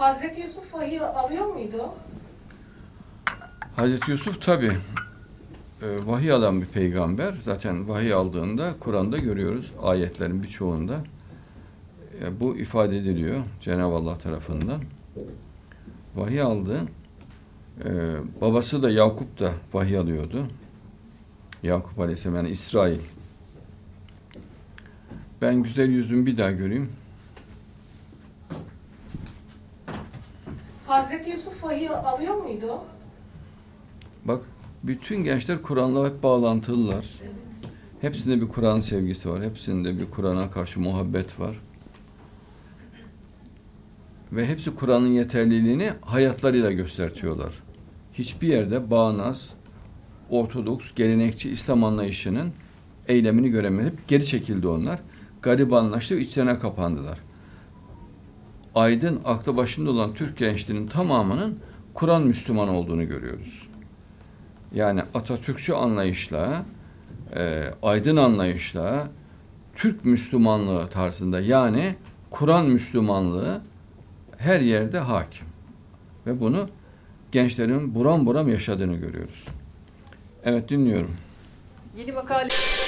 Hazreti Yusuf vahiy alıyor muydu? Hazreti Yusuf tabi vahiy alan bir peygamber. Zaten vahiy aldığında Kur'an'da görüyoruz ayetlerin birçoğunda. Bu ifade ediliyor Cenab-ı Allah tarafından. Vahiy aldı. Babası da Yakup da vahiy alıyordu. Yakup Aleyhisselam yani İsrail. Ben güzel yüzümü bir daha göreyim. Hazreti Yusuf vahiy alıyor muydu? Bak bütün gençler Kur'an'la hep bağlantılılar. Hepsinde bir Kur'an sevgisi var. Hepsinde bir Kur'an'a karşı muhabbet var. Ve hepsi Kur'an'ın yeterliliğini hayatlarıyla göstertiyorlar. Hiçbir yerde bağnaz, ortodoks, gelenekçi İslam anlayışının eylemini göremedi. Hep geri çekildi onlar. Garibanlaştı ve içlerine kapandılar. Aydın, aklı başında olan Türk gençliğinin tamamının Kur'an Müslüman olduğunu görüyoruz. Yani Atatürkçü anlayışla, aydın anlayışla, Türk Müslümanlığı tarzında yani Kur'an Müslümanlığı her yerde hakim. Ve bunu gençlerin buram buram yaşadığını görüyoruz. Evet dinliyorum. Yeni makale...